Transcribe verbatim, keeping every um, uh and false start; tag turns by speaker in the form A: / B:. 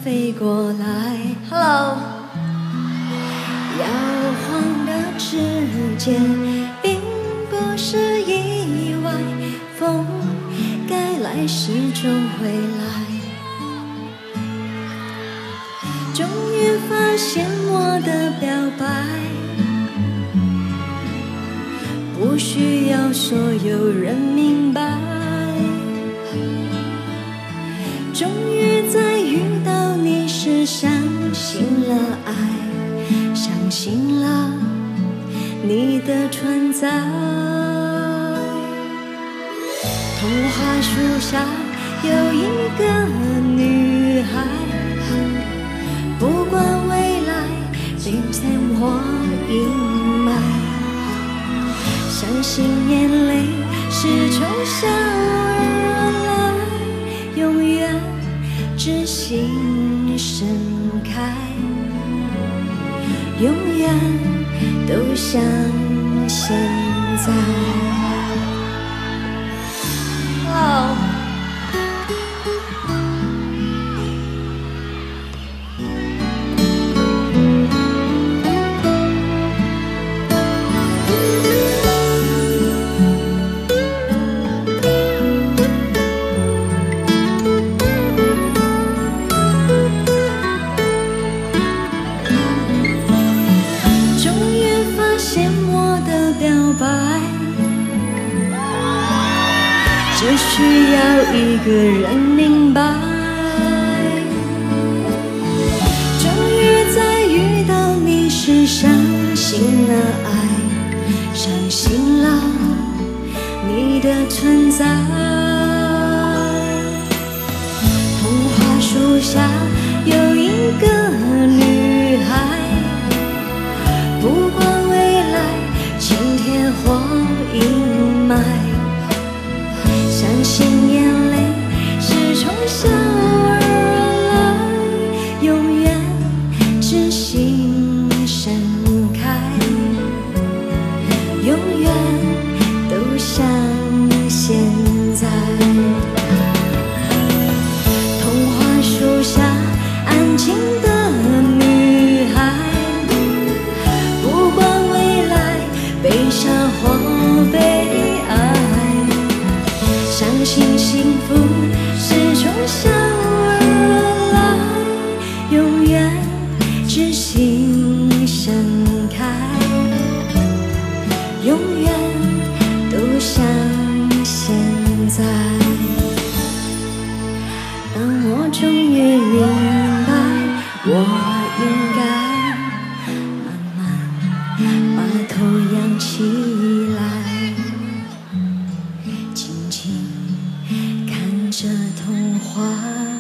A: 飞过来。Hello， 摇晃的指尖，并不是意外，风该来时终会来。终于发现我的表白，不需要所有人明白。终于在遇到你时相信了爱，相信了你的存在。童话树下有一个女孩，不管未来冰天或阴霾，相信眼泪是从小而来，永远知心盛开，永远都像现在。哦只需要一个人明白，终于在遇到你时相信了爱，相信了你的存在。童话树下有一个女孩，不管未来晴天或阴霾，相信眼泪是从小而来，永远知心盛开，永远都像现在。童话树下安静的女孩，不管未来悲伤或悲哀，相信幸福是从小而来，永远知心盛开，永远都像现在。当我终于明白，我应该慢慢把头仰起来，静静看着童话。